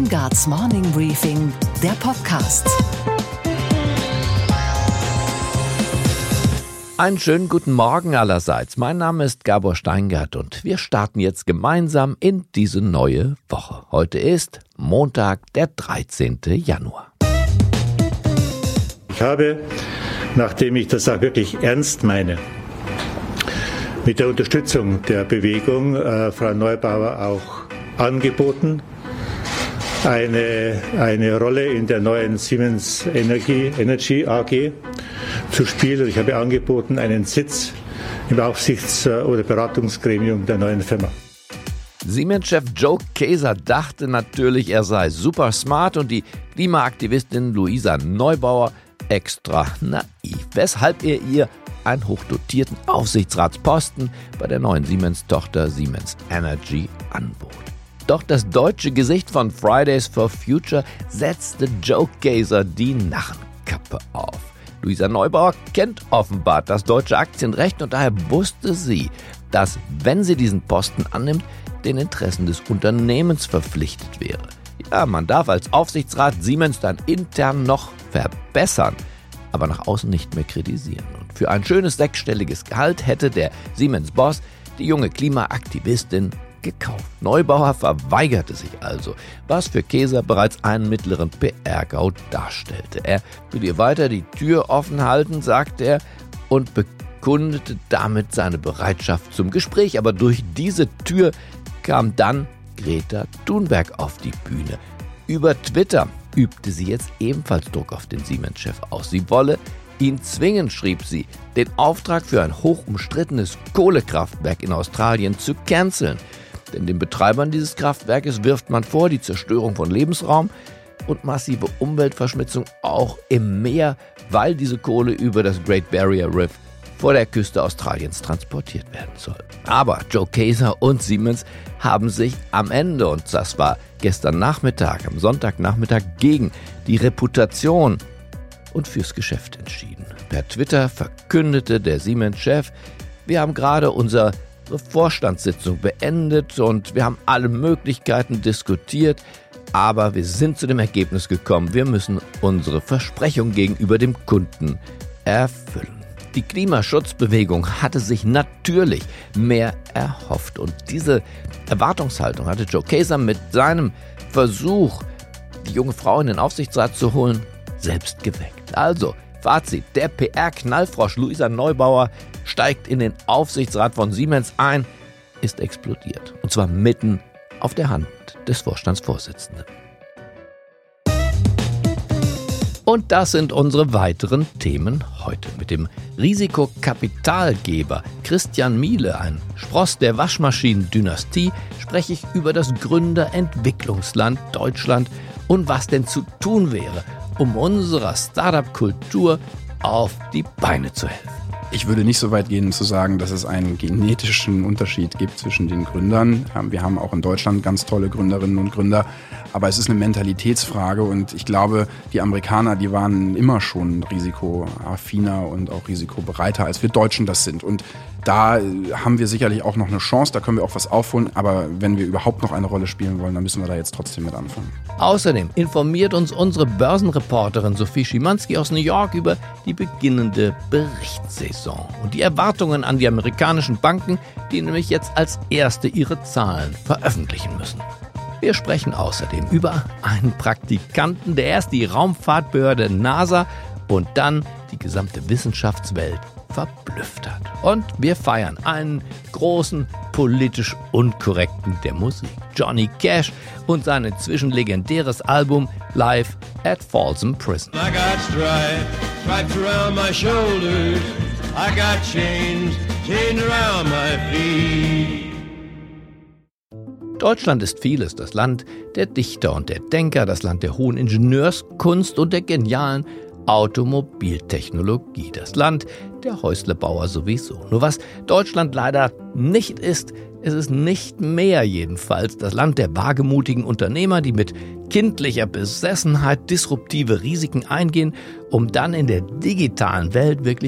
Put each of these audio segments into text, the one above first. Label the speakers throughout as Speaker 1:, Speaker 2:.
Speaker 1: Weingarts Morning Briefing, der Podcast.
Speaker 2: Einen schönen guten Morgen allerseits. Mein Name ist Gabor Steingart und wir starten jetzt gemeinsam in diese neue Woche. Heute ist Montag, der 13. Januar.
Speaker 3: Ich habe, nachdem ich das auch wirklich ernst meine, mit der Unterstützung der Bewegung Frau Neubauer auch angeboten, eine Rolle in der neuen Siemens Energy AG zu spielen. Ich habe angeboten einen Sitz im Aufsichts- oder Beratungsgremium der neuen Firma.
Speaker 2: Siemens-Chef Joe Kaeser dachte natürlich, er sei super smart und die Klimaaktivistin Luisa Neubauer extra naiv, weshalb er ihr einen hochdotierten Aufsichtsratsposten bei der neuen Siemens-Tochter Siemens Energy anbot. Doch das deutsche Gesicht von Fridays for Future setzte Joe Kaeser die Narrenkappe auf. Luisa Neubauer kennt offenbar das deutsche Aktienrecht und daher wusste sie, dass, wenn sie diesen Posten annimmt, den Interessen des Unternehmens verpflichtet wäre. Ja, man darf als Aufsichtsrat Siemens dann intern noch verbessern, aber nach außen nicht mehr kritisieren. Und für ein schönes sechsstelliges Gehalt hätte der Siemens-Boss die junge Klimaaktivistin gekauft. Neubauer verweigerte sich also, was für Kaeser bereits einen mittleren PR-GAU darstellte. Er will ihr weiter die Tür offen halten, sagte er, und bekundete damit seine Bereitschaft zum Gespräch. Aber durch diese Tür kam dann Greta Thunberg auf die Bühne. Über Twitter übte sie jetzt ebenfalls Druck auf den Siemens-Chef aus. Sie wolle ihn zwingen, schrieb sie, den Auftrag für ein hochumstrittenes Kohlekraftwerk in Australien zu canceln. Denn den Betreibern dieses Kraftwerkes wirft man vor, die Zerstörung von Lebensraum und massive Umweltverschmutzung auch im Meer, weil diese Kohle über das Great Barrier Reef vor der Küste Australiens transportiert werden soll. Aber Joe Kaeser und Siemens haben sich am Ende, und das war gestern Nachmittag, am Sonntagnachmittag, gegen die Reputation und fürs Geschäft entschieden. Per Twitter verkündete der Siemens-Chef: Wir haben gerade unsere Vorstandssitzung beendet und wir haben alle Möglichkeiten diskutiert, aber wir sind zu dem Ergebnis gekommen, wir müssen unsere Versprechung gegenüber dem Kunden erfüllen. Die Klimaschutzbewegung hatte sich natürlich mehr erhofft und diese Erwartungshaltung hatte Joe Kaeser mit seinem Versuch, die junge Frau in den Aufsichtsrat zu holen, selbst geweckt. Also, Fazit: Der PR-Knallfrosch Luisa Neubauer steigt in den Aufsichtsrat von Siemens ein, ist explodiert. Und zwar mitten auf der Hand des Vorstandsvorsitzenden. Und das sind unsere weiteren Themen heute. Mit dem Risikokapitalgeber Christian Miele, ein Spross der Waschmaschinen-Dynastie, spreche ich über das Gründerentwicklungsland Deutschland und was denn zu tun wäre, um unserer Startup-Kultur auf die Beine zu helfen.
Speaker 4: Ich würde nicht so weit gehen zu sagen, dass es einen genetischen Unterschied gibt zwischen den Gründern. Wir haben auch in Deutschland ganz tolle Gründerinnen und Gründer, aber es ist eine Mentalitätsfrage und ich glaube, die Amerikaner, die waren immer schon risikoaffiner und auch risikobereiter, als wir Deutschen das sind. Und da haben wir sicherlich auch noch eine Chance, da können wir auch was aufholen, aber wenn wir überhaupt noch eine Rolle spielen wollen, dann müssen wir da jetzt trotzdem mit anfangen.
Speaker 2: Außerdem informiert uns unsere Börsenreporterin Sophie Schimanski aus New York über die beginnende Berichtssaison und die Erwartungen an die amerikanischen Banken, die nämlich jetzt als erste ihre Zahlen veröffentlichen müssen. Wir sprechen außerdem über einen Praktikanten, der erst die Raumfahrtbehörde NASA und dann die gesamte Wissenschaftswelt verblüfft hat. Und wir feiern einen großen, politisch Unkorrekten der Musik, Johnny Cash und sein inzwischen legendäres Album Live at Folsom Prison.
Speaker 5: I got stripes around my shoulders, I got chains around my feet.
Speaker 2: Deutschland ist vieles, das Land der Dichter und der Denker, das Land der hohen Ingenieurskunst und der genialen Automobiltechnologie, das Land der Häuslebauer sowieso. Nur was Deutschland leider nicht ist, es ist nicht mehr jedenfalls das Land der wagemutigen Unternehmer, die mit kindlicher Besessenheit disruptive Risiken eingehen, um dann in der digitalen Welt wirklich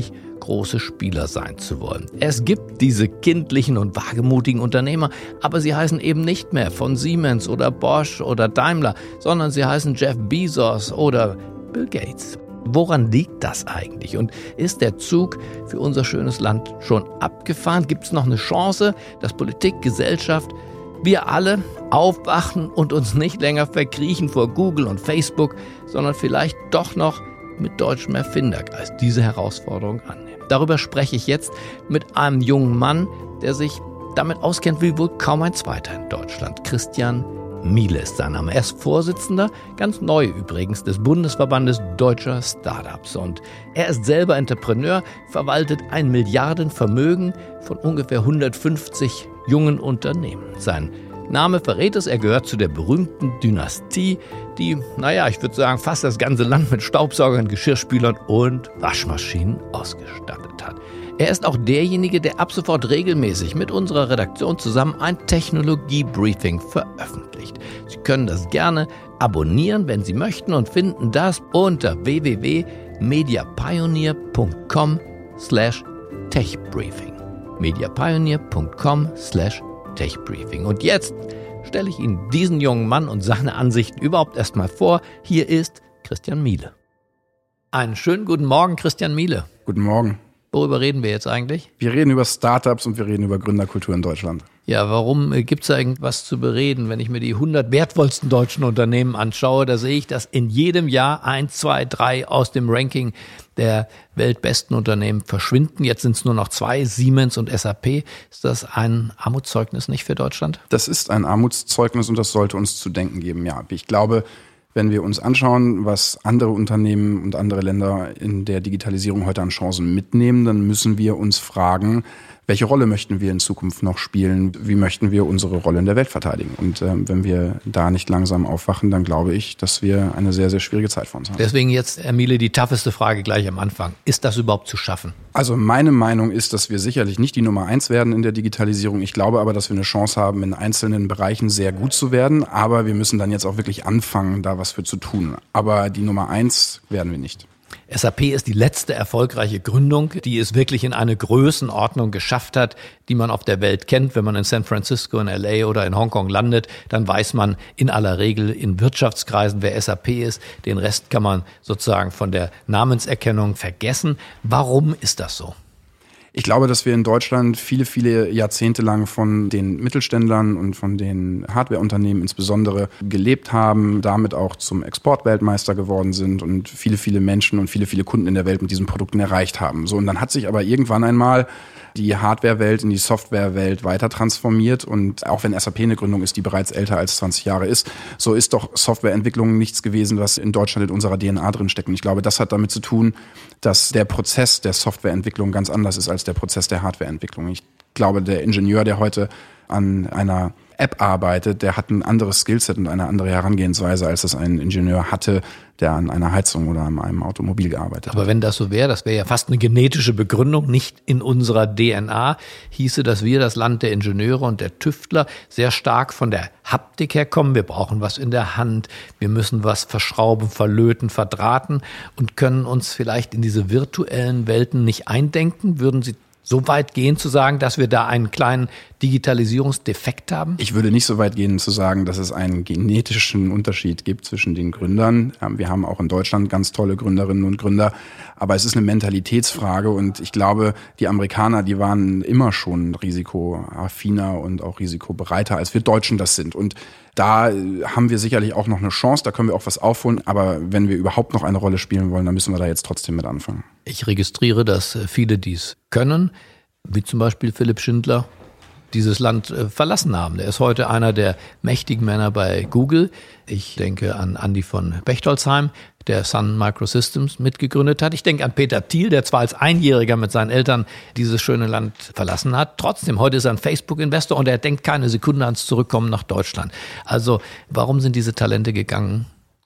Speaker 2: große Spieler sein zu wollen. Es gibt diese kindlichen und wagemutigen Unternehmer, aber sie heißen eben nicht mehr von Siemens oder Bosch oder Daimler, sondern sie heißen Jeff Bezos oder Bill Gates. Woran liegt das eigentlich? Und ist der Zug für unser schönes Land schon abgefahren? Gibt es noch eine Chance, dass Politik, Gesellschaft, wir alle aufwachen und uns nicht länger verkriechen vor Google und Facebook, sondern vielleicht doch noch mit deutschem Erfindergeist diese Herausforderung annehmen? Darüber spreche ich jetzt mit einem jungen Mann, der sich damit auskennt wie wohl kaum ein zweiter in Deutschland. Christian Miele ist sein Name. Er ist Vorsitzender, ganz neu übrigens, des Bundesverbandes Deutscher Startups. Und er ist selber Entrepreneur, verwaltet ein Milliardenvermögen von ungefähr 150 jungen Unternehmen. Sein Name verrät es, er gehört zu der berühmten Dynastie, die, ich würde sagen, fast das ganze Land mit Staubsaugern, Geschirrspülern und Waschmaschinen ausgestattet hat. Er ist auch derjenige, der ab sofort regelmäßig mit unserer Redaktion zusammen ein Technologie-Briefing veröffentlicht. Sie können das gerne abonnieren, wenn Sie möchten, und finden das unter www.mediapioneer.com/techbriefing. mediapioneer.com/techbriefing. Und jetzt stelle ich Ihnen diesen jungen Mann und seine Ansichten überhaupt erstmal vor. Hier ist Christian Miele. Einen schönen guten Morgen, Christian Miele.
Speaker 4: Guten Morgen.
Speaker 2: Worüber reden wir jetzt eigentlich?
Speaker 4: Wir reden über Startups und wir reden über Gründerkultur in Deutschland.
Speaker 2: Ja, warum gibt es da irgendwas zu bereden? Wenn ich mir die 100 wertvollsten deutschen Unternehmen anschaue, da sehe ich, dass in jedem Jahr 1, 2, 3 aus dem Ranking der weltbesten Unternehmen verschwinden. Jetzt sind es nur noch 2, Siemens und SAP. Ist das ein Armutszeugnis nicht für Deutschland?
Speaker 4: Das ist ein Armutszeugnis und das sollte uns zu denken geben, ja. Ich glaube, wenn wir uns anschauen, was andere Unternehmen und andere Länder in der Digitalisierung heute an Chancen mitnehmen, dann müssen wir uns fragen, welche Rolle möchten wir in Zukunft noch spielen? Wie möchten wir unsere Rolle in der Welt verteidigen? Und wenn wir da nicht langsam aufwachen, dann glaube ich, dass wir eine sehr, sehr schwierige Zeit vor uns haben.
Speaker 2: Deswegen jetzt, Herr Miele, die tougheste Frage gleich am Anfang. Ist das überhaupt zu schaffen?
Speaker 4: Also meine Meinung ist, dass wir sicherlich nicht die Nummer 1 werden in der Digitalisierung. Ich glaube aber, dass wir eine Chance haben, in einzelnen Bereichen sehr gut zu werden. Aber wir müssen dann jetzt auch wirklich anfangen, da was für zu tun. Aber die Nummer 1 werden wir nicht.
Speaker 2: SAP ist die letzte erfolgreiche Gründung, die es wirklich in eine Größenordnung geschafft hat, die man auf der Welt kennt. Wenn man in San Francisco, in LA oder in Hongkong landet, dann weiß man in aller Regel in Wirtschaftskreisen, wer SAP ist. Den Rest kann man sozusagen von der Namenserkennung vergessen. Warum ist das so?
Speaker 4: Ich glaube, dass wir in Deutschland viele, viele Jahrzehnte lang von den Mittelständlern und von den Hardwareunternehmen insbesondere gelebt haben, damit auch zum Exportweltmeister geworden sind und viele, viele Menschen und viele, viele Kunden in der Welt mit diesen Produkten erreicht haben. So, und dann hat sich aber irgendwann einmal die Hardware-Welt in die Software-Welt weiter transformiert. Und auch wenn SAP eine Gründung ist, die bereits älter als 20 Jahre ist, so ist doch Softwareentwicklung nichts gewesen, was in Deutschland in unserer DNA drin steckt. Und ich glaube, das hat damit zu tun, dass der Prozess der Softwareentwicklung ganz anders ist als der Prozess der Hardwareentwicklung. Ich glaube, der Ingenieur, der heute an einer App arbeitet, der hat ein anderes Skillset und eine andere Herangehensweise, als es ein Ingenieur hatte, der an einer Heizung oder an einem Automobil gearbeitet hat.
Speaker 2: Aber wenn das so wäre, das wäre ja fast eine genetische Begründung, nicht in unserer DNA, hieße, dass wir, das Land der Ingenieure und der Tüftler, sehr stark von der Haptik herkommen. Wir brauchen was in der Hand, wir müssen was verschrauben, verlöten, verdrahten und können uns vielleicht in diese virtuellen Welten nicht eindenken. Würden Sie so weit gehen zu sagen, dass wir da einen kleinen Digitalisierungsdefekt haben?
Speaker 4: Ich würde nicht so weit gehen zu sagen, dass es einen genetischen Unterschied gibt zwischen den Gründern. Wir haben auch in Deutschland ganz tolle Gründerinnen und Gründer, aber es ist eine Mentalitätsfrage und ich glaube, die Amerikaner, die waren immer schon risikoaffiner und auch risikobereiter, als wir Deutschen das sind. Und da haben wir sicherlich auch noch eine Chance, da können wir auch was aufholen, aber wenn wir überhaupt noch eine Rolle spielen wollen, dann müssen wir da jetzt trotzdem mit anfangen.
Speaker 2: Ich registriere, dass viele dies können, wie zum Beispiel Philipp Schindler, dieses Land verlassen haben. Der ist heute einer der mächtigen Männer bei Google. Ich denke an Andi von Bechtolzheim, der Sun Microsystems mitgegründet hat. Ich denke an Peter Thiel, der zwar als Einjähriger mit seinen Eltern dieses schöne Land verlassen hat. Trotzdem, heute ist er ein Facebook-Investor und er denkt keine Sekunde ans Zurückkommen nach Deutschland. Also warum sind diese Talente gegangen?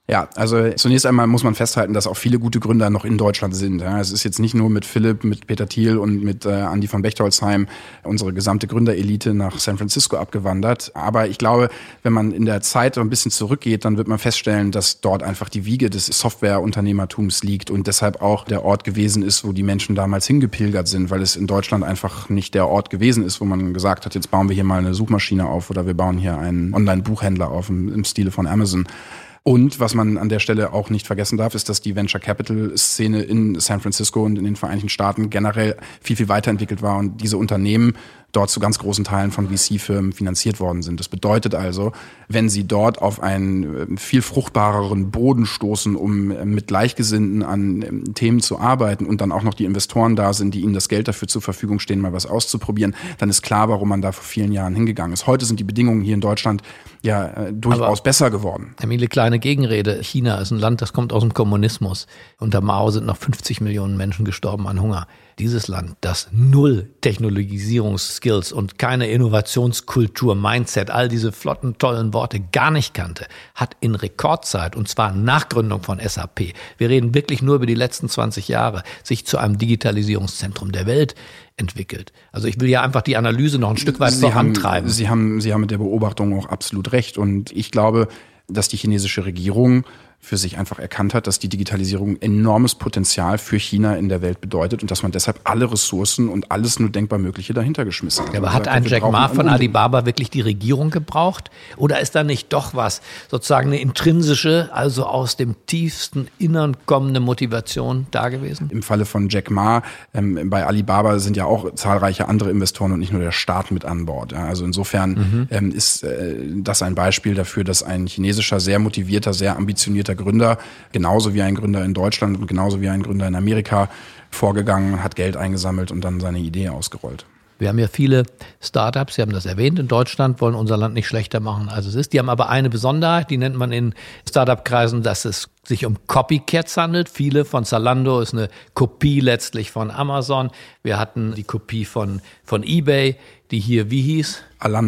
Speaker 4: Ja, also zunächst einmal muss man festhalten, dass auch viele gute Gründer noch in Deutschland sind. Ja, es ist jetzt nicht nur mit Philipp, mit Peter Thiel und mit Andi von Bechtolzheim unsere gesamte Gründerelite nach San Francisco abgewandert. Aber ich glaube, wenn man in der Zeit so ein bisschen zurückgeht, dann wird man feststellen, dass dort einfach die Wiege des Softwareunternehmertums liegt und deshalb auch der Ort gewesen ist, wo die Menschen damals hingepilgert sind, weil es in Deutschland einfach nicht der Ort gewesen ist, wo man gesagt hat, jetzt bauen wir hier mal eine Suchmaschine auf oder wir bauen hier einen Online-Buchhändler auf im Stile von Amazon. Und was man an der Stelle auch nicht vergessen darf, ist, dass die Venture-Capital-Szene in San Francisco und in den Vereinigten Staaten generell viel, viel weiterentwickelt war und diese Unternehmen dort zu ganz großen Teilen von VC-Firmen finanziert worden sind. Das bedeutet also, wenn sie dort auf einen viel fruchtbareren Boden stoßen, um mit Gleichgesinnten an Themen zu arbeiten und dann auch noch die Investoren da sind, die ihnen das Geld dafür zur Verfügung stehen, mal was auszuprobieren, dann ist klar, warum man da vor vielen Jahren hingegangen ist. Heute sind die Bedingungen hier in Deutschland ja durchaus besser geworden.
Speaker 2: Emile, kleine Gegenrede. China ist ein Land, das kommt aus dem Kommunismus. Unter Mao sind noch 50 Millionen Menschen gestorben an Hunger. Dieses Land, das null Technologisierungsskills und keine Innovationskultur, Mindset, all diese flotten, tollen Worte gar nicht kannte, hat in Rekordzeit, und zwar nach Gründung von SAP, wir reden wirklich nur über die letzten 20 Jahre, sich zu einem Digitalisierungszentrum der Welt entwickelt. Also ich will ja einfach die Analyse noch ein Stück weit vorantreiben.
Speaker 4: Sie haben mit der Beobachtung auch absolut recht. Und ich glaube, dass die chinesische Regierung für sich einfach erkannt hat, dass die Digitalisierung enormes Potenzial für China in der Welt bedeutet und dass man deshalb alle Ressourcen und alles nur denkbar Mögliche dahinter geschmissen hat.
Speaker 2: Ja, aber hat ein Jack Ma von Alibaba wirklich die Regierung gebraucht? Oder ist da nicht doch was, sozusagen eine intrinsische, also aus dem tiefsten Innern kommende Motivation da gewesen?
Speaker 4: Im Falle von Jack Ma, bei Alibaba sind ja auch zahlreiche andere Investoren und nicht nur der Staat mit an Bord. Ja, also insofern ist das ein Beispiel dafür, dass ein chinesischer, sehr motivierter, sehr ambitionierter Gründer, genauso wie ein Gründer in Deutschland und genauso wie ein Gründer in Amerika vorgegangen, hat Geld eingesammelt und dann seine Idee ausgerollt.
Speaker 2: Wir haben ja viele Startups, Sie haben das erwähnt, in Deutschland, wollen unser Land nicht schlechter machen, als es ist. Die haben aber eine Besonderheit, die nennt man in Startup-Kreisen, dass es sich um Copycats handelt. Viele von Zalando ist eine Kopie letztlich von Amazon. Wir hatten die Kopie von eBay, die hier, wie hieß?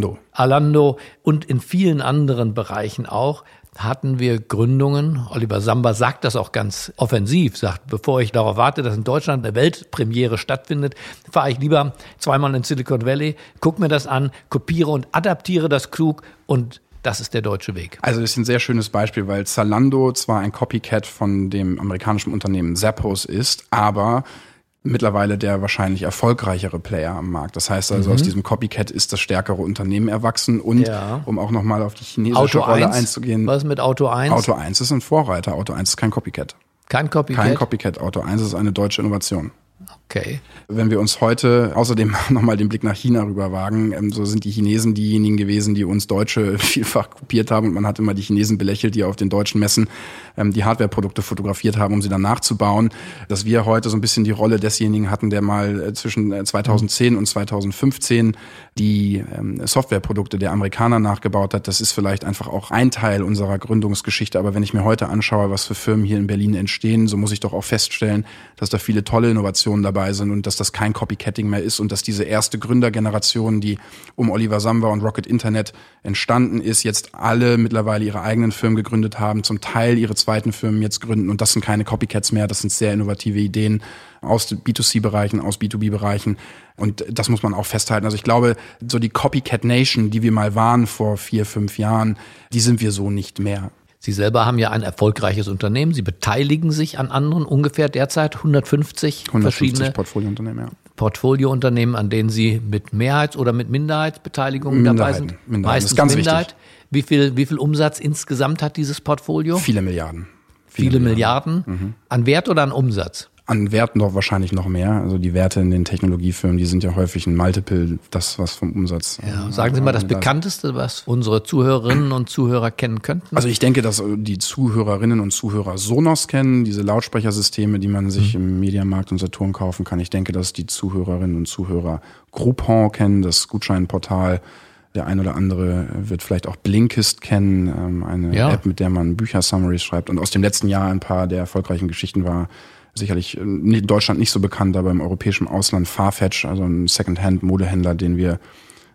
Speaker 2: Alando und in vielen anderen Bereichen auch. Hatten wir Gründungen, Oliver Samba sagt das auch ganz offensiv, sagt, bevor ich darauf warte, dass in Deutschland eine Weltpremiere stattfindet, fahre ich lieber zweimal in Silicon Valley, gucke mir das an, kopiere und adaptiere das klug und das ist der deutsche Weg.
Speaker 4: Also das ist ein sehr schönes Beispiel, weil Zalando zwar ein Copycat von dem amerikanischen Unternehmen Zappos ist, aber mittlerweile der wahrscheinlich erfolgreichere Player am Markt. Das heißt also, aus diesem Copycat ist das stärkere Unternehmen erwachsen und um auch nochmal auf die chinesische Rolle einzugehen.
Speaker 2: Was ist mit Auto 1?
Speaker 4: Auto 1 ist ein Vorreiter. Auto 1 ist kein Copycat.
Speaker 2: Kein Copycat?
Speaker 4: Kein Copycat. Auto 1 ist eine deutsche Innovation.
Speaker 2: Okay.
Speaker 4: Wenn wir uns heute außerdem nochmal den Blick nach China rüber wagen, so sind die Chinesen diejenigen gewesen, die uns Deutsche vielfach kopiert haben und man hat immer die Chinesen belächelt, die auf den deutschen Messen die Hardwareprodukte fotografiert haben, um sie dann nachzubauen. Dass wir heute so ein bisschen die Rolle desjenigen hatten, der mal zwischen 2010 und 2015 die Softwareprodukte der Amerikaner nachgebaut hat, das ist vielleicht einfach auch ein Teil unserer Gründungsgeschichte. Aber wenn ich mir heute anschaue, was für Firmen hier in Berlin entstehen, so muss ich doch auch feststellen, dass da viele tolle Innovationen dabei sind und dass das kein Copycatting mehr ist und dass diese erste Gründergeneration, die um Oliver Samba und Rocket Internet entstanden ist, jetzt alle mittlerweile ihre eigenen Firmen gegründet haben, zum Teil ihre zweiten Firmen jetzt gründen und das sind keine Copycats mehr, das sind sehr innovative Ideen aus B2C-Bereichen, aus B2B-Bereichen und das muss man auch festhalten. Also ich glaube, so die Copycat-Nation, die wir mal waren vor 4-5 Jahren, die sind wir so nicht mehr.
Speaker 2: Sie selber haben ja ein erfolgreiches Unternehmen. Sie beteiligen sich an anderen, ungefähr derzeit 150 verschiedene
Speaker 4: Portfoliounternehmen, ja.
Speaker 2: Portfoliounternehmen, an denen Sie mit Mehrheits- oder mit Minderheitsbeteiligung dabei sind? Meistens
Speaker 4: ganz
Speaker 2: Minderheit. Wichtig. Wie viel Umsatz insgesamt hat dieses Portfolio?
Speaker 4: Viele Milliarden.
Speaker 2: Viele Milliarden. An Wert oder an Umsatz?
Speaker 4: An Werten doch wahrscheinlich noch mehr. Also die Werte in den Technologiefirmen, die sind ja häufig ein Multiple, das was vom Umsatz.
Speaker 2: Ja, sagen Sie mal das Bekannteste, was unsere Zuhörerinnen und Zuhörer kennen könnten.
Speaker 4: Also ich denke, dass die Zuhörerinnen und Zuhörer Sonos kennen, diese Lautsprechersysteme, die man sich im Mediamarkt und Saturn kaufen kann. Ich denke, dass die Zuhörerinnen und Zuhörer Groupon kennen, das Gutscheinportal. Der ein oder andere wird vielleicht auch Blinkist kennen, eine App, mit der man Bücher-Summaries schreibt. Und aus dem letzten Jahr ein paar der erfolgreichen Geschichten war sicherlich in Deutschland nicht so bekannt, aber im europäischen Ausland Farfetch, also ein Secondhand-Modehändler, den wir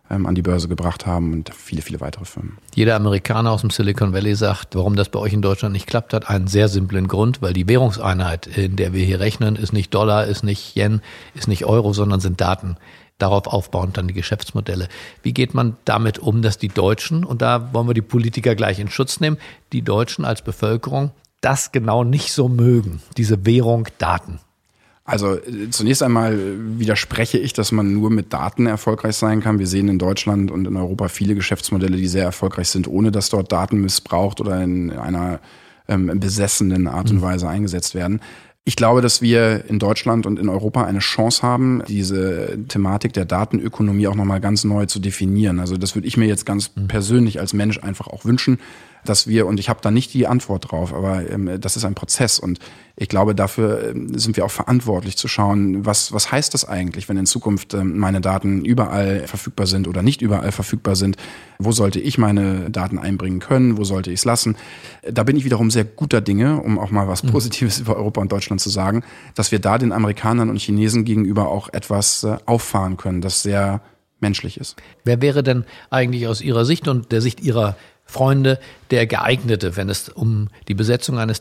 Speaker 4: an die Börse gebracht haben und viele, viele weitere Firmen.
Speaker 2: Jeder Amerikaner aus dem Silicon Valley sagt, warum das bei euch in Deutschland nicht klappt, hat einen sehr simplen Grund, weil die Währungseinheit, in der wir hier rechnen, ist nicht Dollar, ist nicht Yen, ist nicht Euro, sondern sind Daten. Darauf aufbauend dann die Geschäftsmodelle. Wie geht man damit um, dass die Deutschen, und da wollen wir die Politiker gleich in Schutz nehmen, die Deutschen als Bevölkerung das genau nicht so mögen, diese Währung Daten?
Speaker 4: Also zunächst einmal widerspreche ich, dass man nur mit Daten erfolgreich sein kann. Wir sehen in Deutschland und in Europa viele Geschäftsmodelle, die sehr erfolgreich sind, ohne dass dort Daten missbraucht oder in einer besessenen Art und Weise eingesetzt werden. Ich glaube, dass wir in Deutschland und in Europa eine Chance haben, diese Thematik der Datenökonomie auch nochmal ganz neu zu definieren. Also das würde ich mir jetzt ganz persönlich als Mensch einfach auch wünschen, dass wir, und ich habe da nicht die Antwort drauf, aber das ist ein Prozess und ich glaube, dafür sind wir auch verantwortlich zu schauen, was heißt das eigentlich, wenn in Zukunft meine Daten überall verfügbar sind oder nicht überall verfügbar sind? Wo sollte ich meine Daten einbringen können? Wo sollte ich es lassen? Da bin ich wiederum sehr guter Dinge, um auch mal was Positives über Europa und Deutschland zu sagen, dass wir da den Amerikanern und Chinesen gegenüber auch etwas auffahren können, das sehr menschlich ist.
Speaker 2: Wer wäre denn eigentlich aus Ihrer Sicht und der Sicht Ihrer Freunde der geeignete, wenn es um die Besetzung eines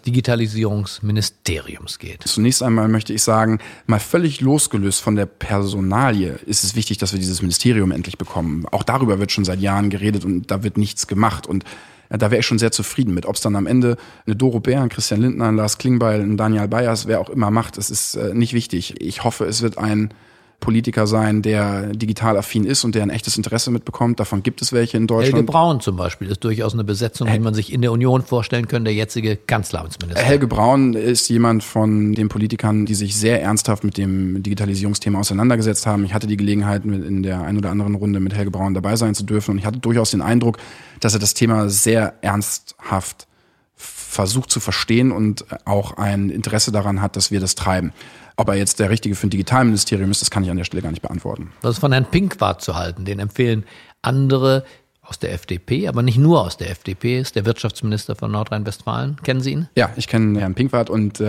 Speaker 2: Digitalisierungsministeriums geht?
Speaker 4: Zunächst einmal möchte ich sagen, mal völlig losgelöst von der Personalie ist es wichtig, dass wir dieses Ministerium endlich bekommen. Auch darüber wird schon seit Jahren geredet und da wird nichts gemacht. Und da wäre ich schon sehr zufrieden mit. Ob es dann am Ende eine Doro Bär, ein Christian Lindner, ein Lars Klingbeil, ein Daniel Bayers, wer auch immer macht, das ist nicht wichtig. Ich hoffe, es wird ein Politiker sein, der digital affin ist und der ein echtes Interesse mitbekommt. Davon gibt es welche in Deutschland.
Speaker 2: Helge Braun zum Beispiel ist durchaus eine Besetzung, die man sich in der Union vorstellen könnte, der jetzige Kanzleramtsminister.
Speaker 4: Helge Braun ist jemand von den Politikern, die sich sehr ernsthaft mit dem Digitalisierungsthema auseinandergesetzt haben. Ich hatte die Gelegenheit, in der ein oder anderen Runde mit Helge Braun dabei sein zu dürfen und ich hatte durchaus den Eindruck, dass er das Thema sehr ernsthaft versucht zu verstehen und auch ein Interesse daran hat, dass wir das treiben. Ob er jetzt der Richtige für ein Digitalministerium ist, das kann ich an der Stelle gar nicht beantworten.
Speaker 2: Was ist von Herrn Pinkwart zu halten? Den empfehlen andere aus der FDP, aber nicht nur aus der FDP, ist der Wirtschaftsminister von Nordrhein-Westfalen. Kennen Sie ihn?
Speaker 4: Ja, ich kenne Herrn Pinkwart und?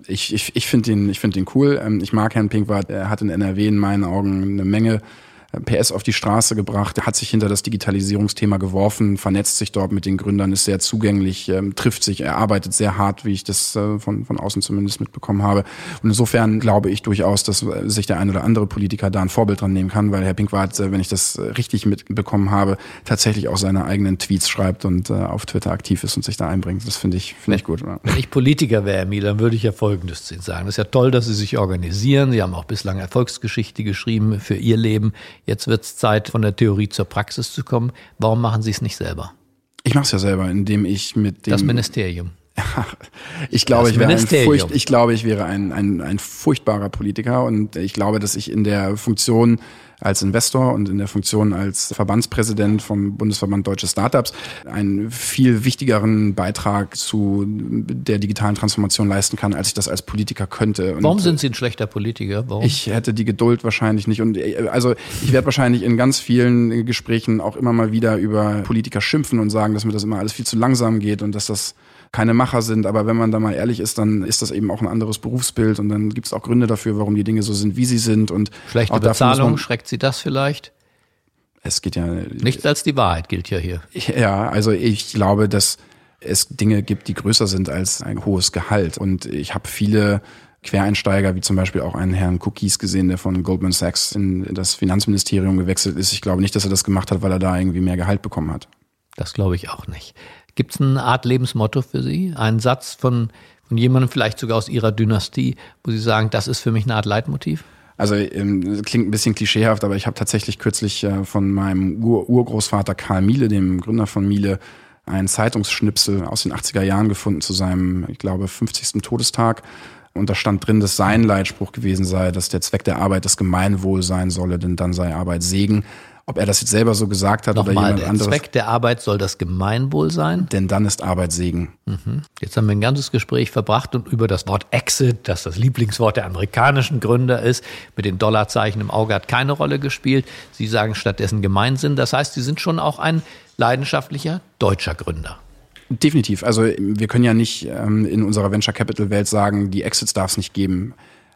Speaker 4: Ich finde ihn cool. Ich mag Herrn Pinkwart. Er hat in NRW in meinen Augen eine Menge PS auf die Straße gebracht. Er hat sich hinter das Digitalisierungsthema geworfen, vernetzt sich dort mit den Gründern, ist sehr zugänglich, trifft sich, er arbeitet sehr hart, wie ich das von außen zumindest mitbekommen habe. Und insofern glaube ich durchaus, dass sich der ein oder andere Politiker da ein Vorbild dran nehmen kann, weil Herr Pinkwart, wenn ich das richtig mitbekommen habe, tatsächlich auch seine eigenen Tweets schreibt und auf Twitter aktiv ist und sich da einbringt. Das finde ich gut. Oder?
Speaker 2: Wenn ich Politiker wäre, Emil, dann würde ich ja Folgendes sagen. Das ist ja toll, dass Sie sich organisieren. Sie haben auch bislang Erfolgsgeschichte geschrieben für Ihr Leben. Jetzt wird es Zeit, von der Theorie zur Praxis zu kommen. Warum machen Sie es nicht selber?
Speaker 4: Ich mache es ja selber, indem ich mit dem...
Speaker 2: Das Ministerium.
Speaker 4: Ich glaube, ich wäre ein furchtbarer Politiker und ich glaube, dass ich in der Funktion als Investor und in der Funktion als Verbandspräsident vom Bundesverband Deutsche Startups einen viel wichtigeren Beitrag zu der digitalen Transformation leisten kann, als ich das als Politiker könnte. Und
Speaker 2: warum sind Sie ein schlechter Politiker? Warum?
Speaker 4: Ich hätte die Geduld wahrscheinlich nicht und also ich werde wahrscheinlich in ganz vielen Gesprächen auch immer mal wieder über Politiker schimpfen und sagen, dass mir das immer alles viel zu langsam geht und dass das keine Macher sind, aber wenn man da mal ehrlich ist, dann ist das eben auch ein anderes Berufsbild und dann gibt es auch Gründe dafür, warum die Dinge so sind, wie sie sind. Und
Speaker 2: schlechte Bezahlung, schreckt Sie das vielleicht?
Speaker 4: Es geht ja...
Speaker 2: Nichts als die Wahrheit gilt ja hier.
Speaker 4: Ja, also ich glaube, dass es Dinge gibt, die größer sind als ein hohes Gehalt und ich habe viele Quereinsteiger, wie zum Beispiel auch einen Herrn Cookies gesehen, der von Goldman Sachs in das Finanzministerium gewechselt ist. Ich glaube nicht, dass er das gemacht hat, weil er da irgendwie mehr Gehalt bekommen hat.
Speaker 2: Das glaube ich auch nicht. Gibt es eine Art Lebensmotto für Sie? Einen Satz von jemandem, vielleicht sogar aus Ihrer Dynastie, wo Sie sagen, das ist für mich eine Art Leitmotiv?
Speaker 4: Also klingt ein bisschen klischeehaft, aber ich habe tatsächlich kürzlich von meinem Urgroßvater Karl Miele, dem Gründer von Miele, einen Zeitungsschnipsel aus den 80er Jahren gefunden zu seinem, ich glaube, 50. Todestag. Und da stand drin, dass sein Leitspruch gewesen sei, dass der Zweck der Arbeit das Gemeinwohl sein solle, denn dann sei Arbeit Segen. Ob er das jetzt selber so gesagt hat oder jemand anderes.
Speaker 2: Der Zweck der Arbeit soll das Gemeinwohl sein?
Speaker 4: Denn dann ist Arbeit Segen.
Speaker 2: Jetzt haben wir ein ganzes Gespräch verbracht und über das Wort Exit, das das Lieblingswort der amerikanischen Gründer ist, mit den Dollarzeichen im Auge hat keine Rolle gespielt. Sie sagen stattdessen Gemeinsinn. Das heißt, Sie sind schon auch ein leidenschaftlicher deutscher Gründer.
Speaker 4: Definitiv. Also wir können ja nicht in unserer Venture Capital Welt sagen, die Exits darf es nicht geben.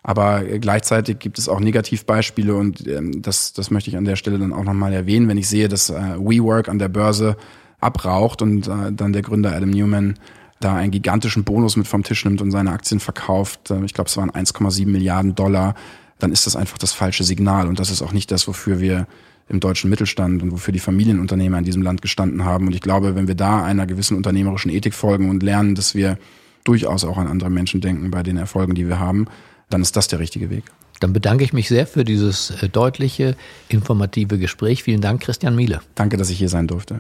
Speaker 4: Aber gleichzeitig gibt es auch Negativbeispiele und das möchte ich an der Stelle dann auch nochmal erwähnen, wenn ich sehe, dass WeWork an der Börse abraucht und dann der Gründer Adam Neumann da einen gigantischen Bonus mit vom Tisch nimmt und seine Aktien verkauft. Ich glaube, es waren 1,7 Milliarden $, dann ist das einfach das falsche Signal und das ist auch nicht das, wofür wir im deutschen Mittelstand und wofür die Familienunternehmer in diesem Land gestanden haben. Und ich glaube, wenn wir da einer gewissen unternehmerischen Ethik folgen und lernen, dass wir durchaus auch an andere Menschen denken bei den Erfolgen, die wir haben, dann ist das der richtige Weg.
Speaker 2: Dann bedanke ich mich sehr für dieses deutliche, informative Gespräch. Vielen Dank, Christian Miele.
Speaker 4: Danke, dass ich hier sein durfte.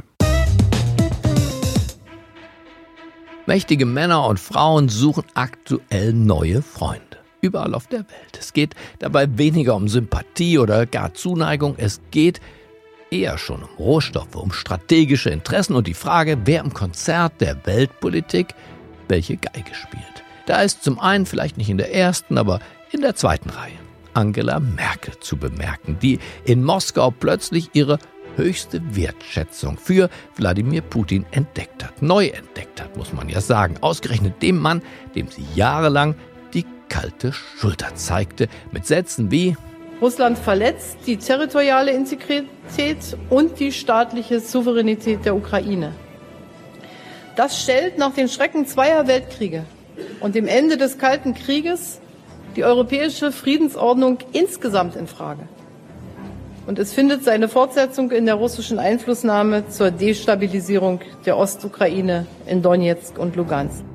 Speaker 2: Mächtige Männer und Frauen suchen aktuell neue Freunde. Überall auf der Welt. Es geht dabei weniger um Sympathie oder gar Zuneigung. Es geht eher schon um Rohstoffe, um strategische Interessen und die Frage, wer im Konzert der Weltpolitik welche Geige spielt. Da ist zum einen vielleicht nicht in der ersten, aber in der zweiten Reihe Angela Merkel zu bemerken, die in Moskau plötzlich ihre höchste Wertschätzung für Wladimir Putin entdeckt hat. Neu entdeckt hat, muss man ja sagen. Ausgerechnet dem Mann, dem sie jahrelang die kalte Schulter zeigte, mit Sätzen wie:
Speaker 6: Russland verletzt die territoriale Integrität und die staatliche Souveränität der Ukraine. Das stellt nach den Schrecken zweier Weltkriege und dem Ende des Kalten Krieges die europäische Friedensordnung insgesamt in Frage. Und es findet seine Fortsetzung in der russischen Einflussnahme zur Destabilisierung der Ostukraine in Donetsk und Lugansk.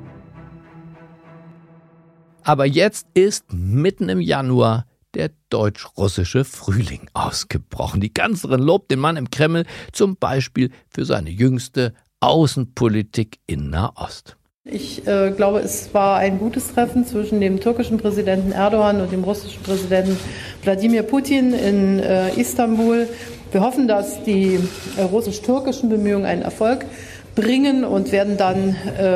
Speaker 2: Aber jetzt ist mitten im Januar der deutsch-russische Frühling ausgebrochen. Die Kanzlerin lobt den Mann im Kreml zum Beispiel für seine jüngste Außenpolitik in Nahost.
Speaker 6: Ich glaube, es war ein gutes Treffen zwischen dem türkischen Präsidenten Erdogan und dem russischen Präsidenten Wladimir Putin in Istanbul. Wir hoffen, dass die russisch-türkischen Bemühungen einen Erfolg bringen und werden dann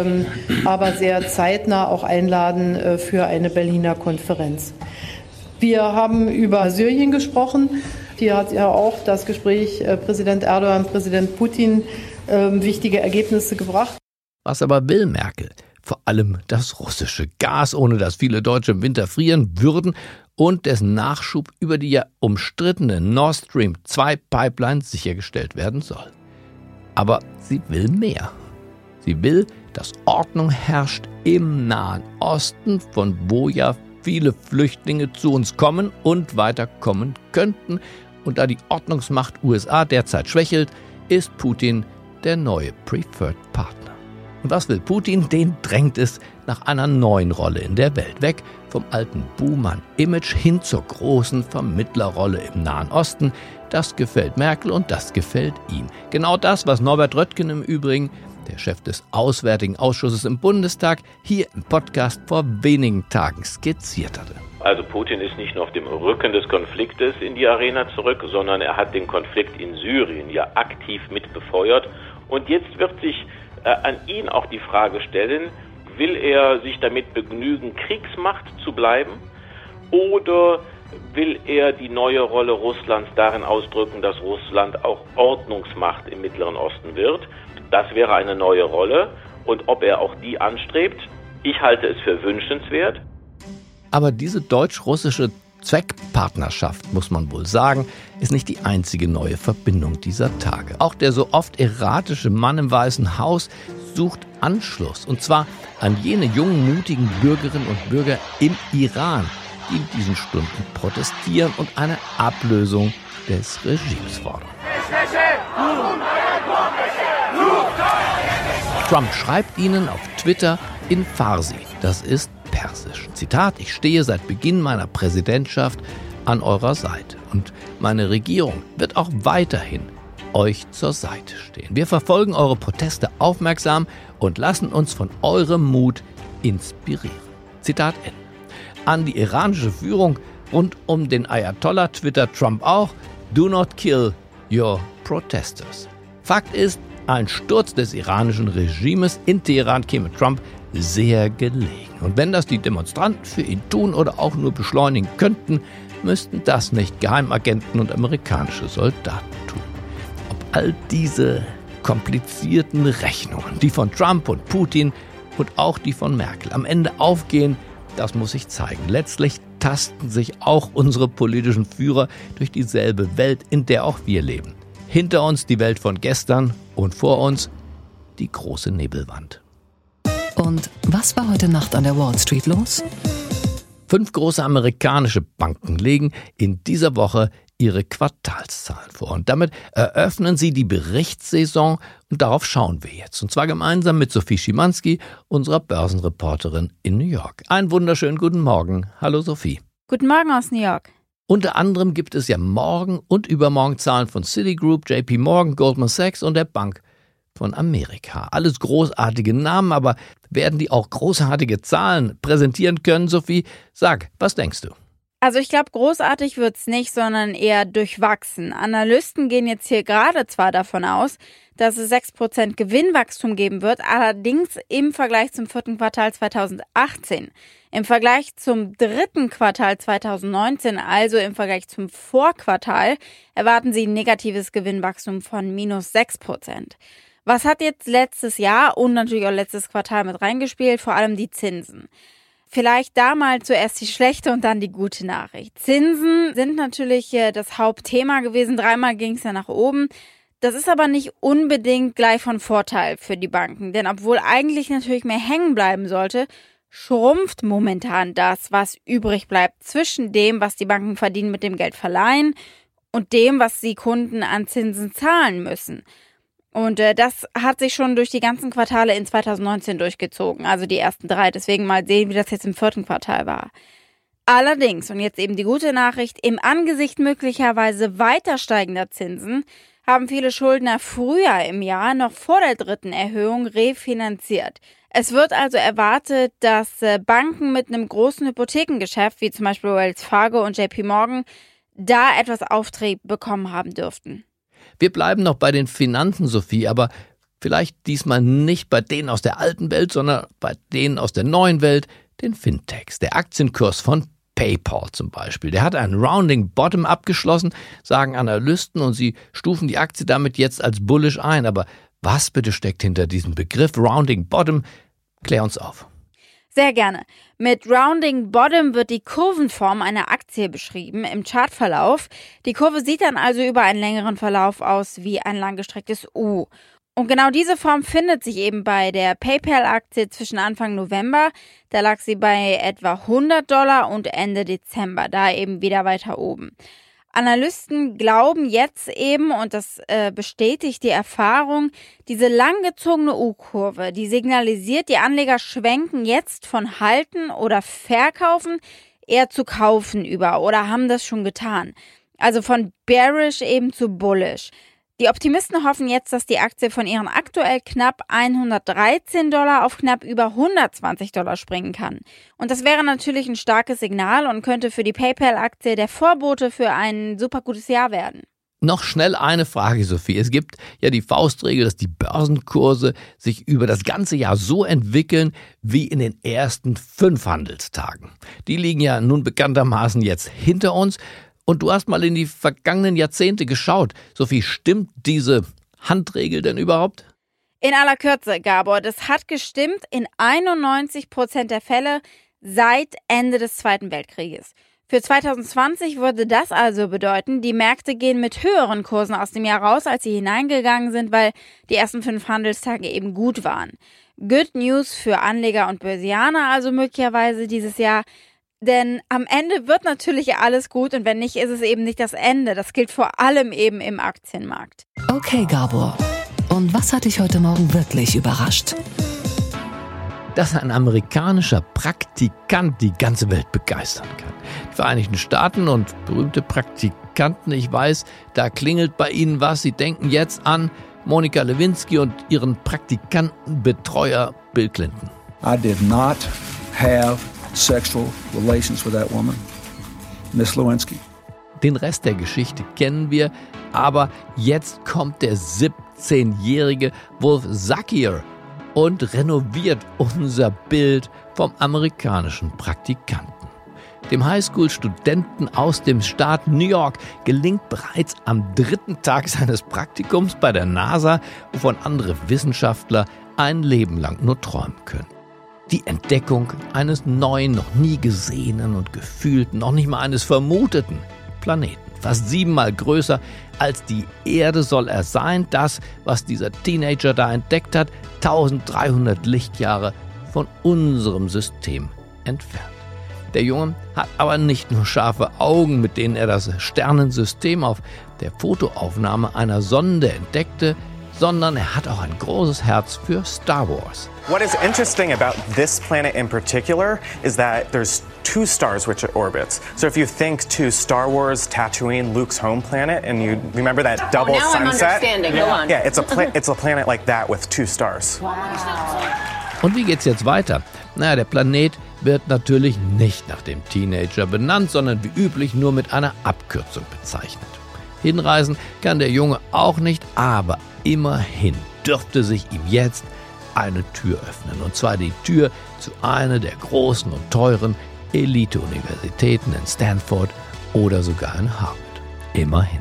Speaker 6: aber sehr zeitnah auch einladen für eine Berliner Konferenz. Wir haben über Syrien gesprochen. Hier hat ja auch das Gespräch Präsident Erdogan, Präsident Putin wichtige Ergebnisse gebracht.
Speaker 2: Was aber will Merkel? Vor allem das russische Gas, ohne das viele Deutsche im Winter frieren würden und dessen Nachschub über die ja umstrittene Nord Stream 2 Pipeline sichergestellt werden soll. Aber sie will mehr. Sie will, dass Ordnung herrscht im Nahen Osten, von wo ja viele Flüchtlinge zu uns kommen und weiterkommen könnten. Und da die Ordnungsmacht USA derzeit schwächelt, ist Putin der neue Preferred Partner. Und was will Putin? Den drängt es nach einer neuen Rolle in der Welt. Weg vom alten Buhmann-Image hin zur großen Vermittlerrolle im Nahen Osten. Das gefällt Merkel und das gefällt ihm. Genau das, was Norbert Röttgen im Übrigen, der Chef des Auswärtigen Ausschusses im Bundestag, hier im Podcast vor wenigen Tagen skizziert hatte.
Speaker 7: Also Putin ist nicht nur auf dem Rücken des Konfliktes in die Arena zurück, sondern er hat den Konflikt in Syrien ja aktiv mitbefeuert. Und jetzt wird sich an ihn auch die Frage stellen, will er sich damit begnügen, Kriegsmacht zu bleiben, oder will er die neue Rolle Russlands darin ausdrücken, dass Russland auch Ordnungsmacht im Mittleren Osten wird? Das wäre eine neue Rolle, und ob er auch die anstrebt, ich halte es für wünschenswert.
Speaker 2: Aber diese deutsch-russische Zweckpartnerschaft, muss man wohl sagen, ist nicht die einzige neue Verbindung dieser Tage. Auch der so oft erratische Mann im Weißen Haus sucht Anschluss, und zwar an jene jungen, mutigen Bürgerinnen und Bürger im Iran, die in diesen Stunden protestieren und eine Ablösung des Regimes fordern. Trump schreibt ihnen auf Twitter in Farsi, das ist Persisch. Zitat: Ich stehe seit Beginn meiner Präsidentschaft an eurer Seite und meine Regierung wird auch weiterhin euch zur Seite stehen. Wir verfolgen eure Proteste aufmerksam und lassen uns von eurem Mut inspirieren. Zitat Ende. An die iranische Führung rund um den Ayatollah twittert Trump auch: Do not kill your protesters. Fakt ist, ein Sturz des iranischen Regimes in Teheran käme Trump sehr gelegen. Und wenn das die Demonstranten für ihn tun oder auch nur beschleunigen könnten, müssten das nicht Geheimagenten und amerikanische Soldaten tun. Ob all diese komplizierten Rechnungen, die von Trump und Putin und auch die von Merkel, am Ende aufgehen, das muss sich zeigen. Letztlich tasten sich auch unsere politischen Führer durch dieselbe Welt, in der auch wir leben. Hinter uns die Welt von gestern und vor uns die große Nebelwand.
Speaker 1: Und was war heute Nacht an der Wall Street los?
Speaker 2: 5 große amerikanische Banken legen in dieser Woche ihre Quartalszahlen vor. Und damit eröffnen sie die Berichtssaison und darauf schauen wir jetzt. Und zwar gemeinsam mit Sophie Schimanski, unserer Börsenreporterin in New York. Einen wunderschönen guten Morgen. Hallo Sophie.
Speaker 8: Guten Morgen aus New York.
Speaker 2: Unter anderem gibt es ja morgen und übermorgen Zahlen von Citigroup, JP Morgan, Goldman Sachs und der Bank von Amerika. Alles großartige Namen, aber werden die auch großartige Zahlen präsentieren können, Sophie? Sag, was denkst du?
Speaker 8: Also ich glaube, großartig wird's nicht, sondern eher durchwachsen. Analysten gehen jetzt hier gerade zwar davon aus, dass es 6% Gewinnwachstum geben wird, allerdings im Vergleich zum 4. Quartal 2018. Im Vergleich zum 3. Quartal 2019, also im Vergleich zum Vorquartal, erwarten sie ein negatives Gewinnwachstum von -6%. Was hat jetzt letztes Jahr und natürlich auch letztes Quartal mit reingespielt? Vor allem die Zinsen. Vielleicht da mal zuerst die schlechte und dann die gute Nachricht. Zinsen sind natürlich das Hauptthema gewesen. 3-mal ging es ja nach oben. Das ist aber nicht unbedingt gleich von Vorteil für die Banken. Denn obwohl eigentlich natürlich mehr hängen bleiben sollte, schrumpft momentan das, was übrig bleibt zwischen dem, was die Banken verdienen mit dem Geld verleihen und dem, was die Kunden an Zinsen zahlen müssen. Und das hat sich schon durch die ganzen Quartale in 2019 durchgezogen, also die ersten 3. Deswegen mal sehen, wie das jetzt im 4. Quartal war. Allerdings, und jetzt eben die gute Nachricht, im Angesicht möglicherweise weiter steigender Zinsen haben viele Schuldner früher im Jahr, noch vor der 3. Erhöhung, refinanziert. Es wird also erwartet, dass Banken mit einem großen Hypothekengeschäft, wie zum Beispiel Wells Fargo und JP Morgan, da etwas Auftrieb bekommen haben dürften.
Speaker 2: Wir bleiben noch bei den Finanzen, Sophie, aber vielleicht diesmal nicht bei denen aus der alten Welt, sondern bei denen aus der neuen Welt, den Fintechs. Der Aktienkurs von PayPal zum Beispiel, der hat einen Rounding Bottom abgeschlossen, sagen Analysten, und sie stufen die Aktie damit jetzt als bullish ein. Aber was bitte steckt hinter diesem Begriff Rounding Bottom? Klär uns auf.
Speaker 8: Sehr gerne. Mit Rounding Bottom wird die Kurvenform einer Aktie beschrieben im Chartverlauf. Die Kurve sieht dann also über einen längeren Verlauf aus wie ein langgestrecktes U. Und genau diese Form findet sich eben bei der PayPal-Aktie zwischen Anfang November, da lag sie bei etwa $100 und Ende Dezember, da eben wieder weiter oben. Analysten glauben jetzt eben, und das bestätigt die Erfahrung, diese langgezogene U-Kurve, die signalisiert, die Anleger schwenken jetzt von Halten oder Verkaufen eher zu Kaufen über oder haben das schon getan. Also von bearish eben zu bullish. Die Optimisten hoffen jetzt, dass die Aktie von ihren aktuell knapp $113 auf knapp über $120 springen kann. Und das wäre natürlich ein starkes Signal und könnte für die PayPal-Aktie der Vorbote für ein super gutes Jahr werden.
Speaker 2: Noch schnell eine Frage, Sophie. Es gibt ja die Faustregel, dass die Börsenkurse sich über das ganze Jahr so entwickeln wie in den ersten 5 Handelstagen. Die liegen ja nun bekanntermaßen jetzt hinter uns. Und du hast mal in die vergangenen Jahrzehnte geschaut. Sophie, stimmt diese Handregel denn überhaupt?
Speaker 8: In aller Kürze, Gabor, das hat gestimmt in 91% der Fälle seit Ende des Zweiten Weltkrieges. Für 2020 würde das also bedeuten, die Märkte gehen mit höheren Kursen aus dem Jahr raus, als sie hineingegangen sind, weil die ersten 5 Handelstage eben gut waren. Good News für Anleger und Börsianer also möglicherweise dieses Jahr. Denn am Ende wird natürlich alles gut und wenn nicht, ist es eben nicht das Ende. Das gilt vor allem eben im Aktienmarkt.
Speaker 1: Okay, Gabor. Und was hat dich heute Morgen wirklich überrascht?
Speaker 2: Dass ein amerikanischer Praktikant die ganze Welt begeistern kann. Die Vereinigten Staaten und berühmte Praktikanten, ich weiß, da klingelt bei Ihnen was. Sie denken jetzt an Monika Lewinsky und ihren Praktikantenbetreuer Bill Clinton.
Speaker 9: I did not have sexual relations with that woman, Miss Lewinsky.
Speaker 2: Den Rest der Geschichte kennen wir, aber jetzt kommt der 17-jährige Wolf Zagier und renoviert unser Bild vom amerikanischen Praktikanten. Dem Highschool-Studenten aus dem Staat New York gelingt bereits am 3. Tag seines Praktikums bei der NASA, wovon andere Wissenschaftler ein Leben lang nur träumen können. Die Entdeckung eines neuen, noch nie gesehenen und gefühlten, noch nicht mal eines vermuteten Planeten. Fast 7-mal größer als die Erde soll er sein. Das, was dieser Teenager da entdeckt hat, 1300 Lichtjahre von unserem System entfernt. Der Junge hat aber nicht nur scharfe Augen, mit denen er das Sternensystem auf der Fotoaufnahme einer Sonde entdeckte, sondern er hat auch ein großes Herz für Star Wars.
Speaker 10: What is interesting about this planet in particular is that there's 2 stars which it orbits. So if you think to Star Wars, Tatooine, Luke's home planet, and you remember that double
Speaker 11: now
Speaker 10: sunset?
Speaker 11: I'm understanding. Go on.
Speaker 10: Yeah, it's a planet like that with 2 stars.
Speaker 11: Wow.
Speaker 2: Und wie geht's jetzt weiter? Naja, der Planet wird natürlich nicht nach dem Teenager benannt, sondern wie üblich nur mit einer Abkürzung bezeichnet. Hinreisen kann der Junge auch nicht, aber immerhin dürfte sich ihm jetzt eine Tür öffnen. Und zwar die Tür zu einer der großen und teuren Elite-Universitäten in Stanford oder sogar in Harvard. Immerhin.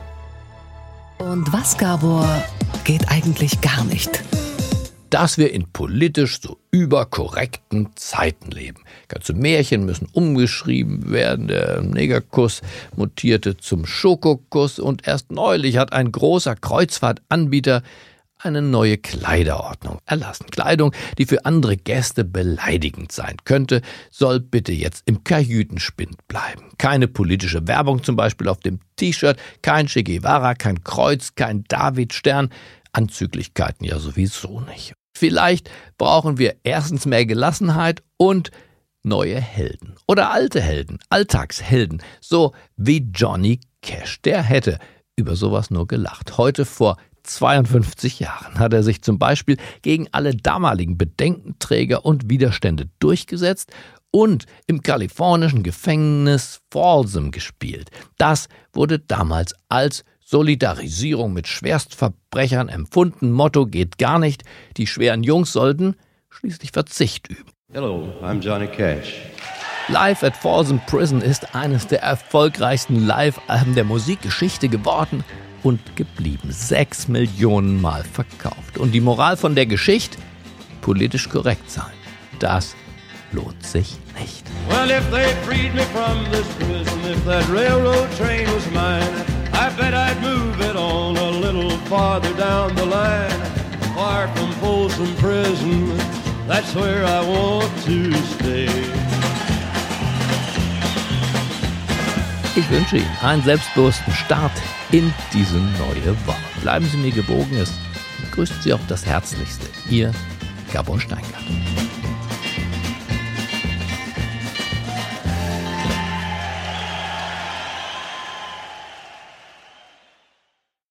Speaker 1: Und was, Gabor, geht eigentlich gar nicht?
Speaker 2: Dass wir in politisch so überkorrekten Zeiten leben. Ganze Märchen müssen umgeschrieben werden. Der Negerkuss mutierte zum Schokokuss und erst neulich hat ein großer Kreuzfahrtanbieter eine neue Kleiderordnung erlassen. Kleidung, die für andere Gäste beleidigend sein könnte, soll bitte jetzt im Kajütenspind bleiben. Keine politische Werbung zum Beispiel auf dem T-Shirt, kein Che Guevara, kein Kreuz, kein Davidstern, Anzüglichkeiten ja sowieso nicht. Vielleicht brauchen wir erstens mehr Gelassenheit und neue Helden oder alte Helden, Alltagshelden, so wie Johnny Cash. Der hätte über sowas nur gelacht. Heute vor 52 Jahren hat er sich zum Beispiel gegen alle damaligen Bedenkenträger und Widerstände durchgesetzt und im kalifornischen Gefängnis Folsom gespielt. Das wurde damals als Solidarisierung mit Schwerstverbrechern empfunden. Motto geht gar nicht. Die schweren Jungs sollten schließlich Verzicht üben.
Speaker 5: Hello, I'm Johnny Cash.
Speaker 2: Live at Folsom Prison ist eines der erfolgreichsten Live-Alben der Musikgeschichte geworden und geblieben. 6 Millionen Mal verkauft. Und die Moral von der Geschichte? Politisch korrekt sein. Das lohnt sich nicht.
Speaker 5: Well, if they freed me from this prison, if that railroad train was mine, I bet I'd move it on a little farther down the line. Far from Folsom Prison, that's where I want to stay.
Speaker 2: Ich wünsche Ihnen einen selbstbewussten Start in diese neue Woche. Bleiben Sie mir gewogen, es grüßt Sie auch das Herzlichste. Ihr Gabor Steingart.